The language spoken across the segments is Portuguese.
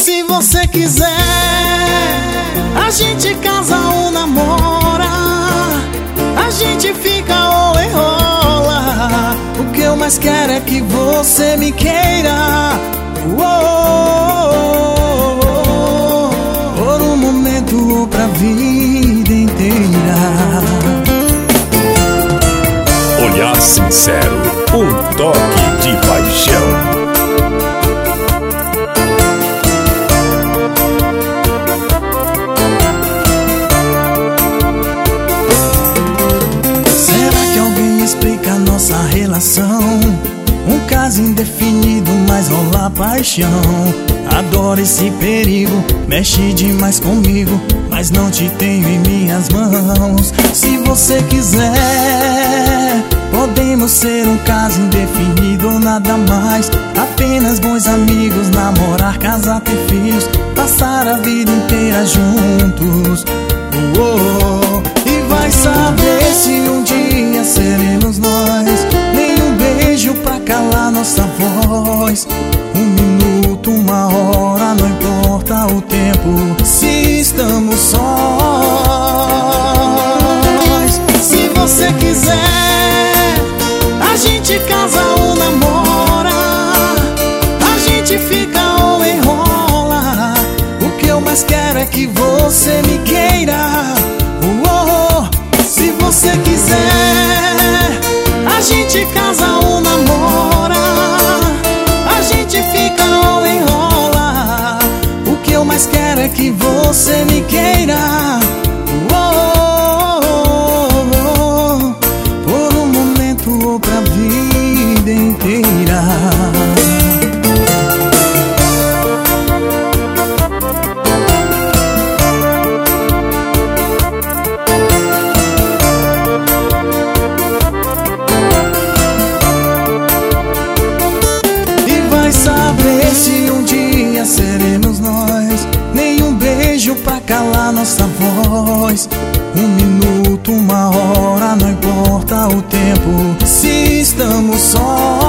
Se você quiser, a gente casa ou namora, a gente fica ou enrola. O que eu mais quero é que você me queira. Por um momento ou pra vida inteira. Olhar sincero, um toque de paixão. Explica nossa relação, um caso indefinido, mas rola paixão. Adoro esse perigo, mexe demais comigo, mas não te tenho em minhas mãos. Se você quiser, podemos ser um caso indefinido ou nada mais. Apenas bons amigos, namorar, casar, ter filhos, passar a vida inteira juntos. E vai saber se um dia seremos nós. Nenhum beijo pra calar nossa voz. Um minuto, uma hora, não importa o tempo, se estamos sós. Se você quiser, a gente casa ou namora, a gente fica ou enrola. O que eu mais quero é que você me queira. Se você quiser, a gente casa ou namora, a gente fica ou enrola. O que eu mais quero é que você me queira. Por um momento ou pra vida inteira. Saber se um dia seremos nós. Nenhum beijo pra calar nossa voz. Um minuto, uma hora, não importa o tempo, se estamos sós.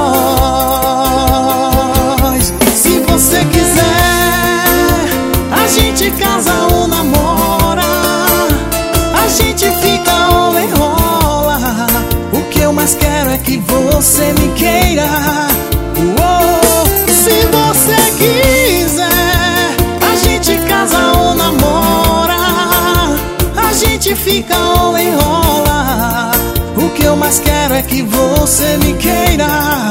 Se você quiser, a gente casa ou namora, a gente fica ou enrola. O que eu mais quero é que você me queira. Se você quiser, a gente casa ou namora, a gente fica ou enrola. O que eu mais quero é que você me queira.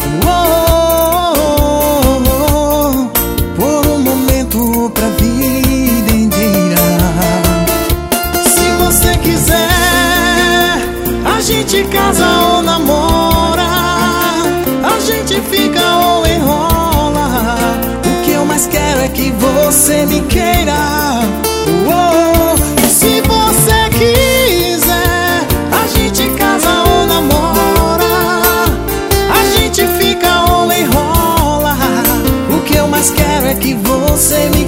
Por um momento ou pra vida inteira. Se você quiser, a gente casa ou namora, a gente fica ou enrola. O que eu mais quero é que você me queira. Se você quiser, a gente casa ou namora, a gente fica ou enrola. O que eu mais quero é que você me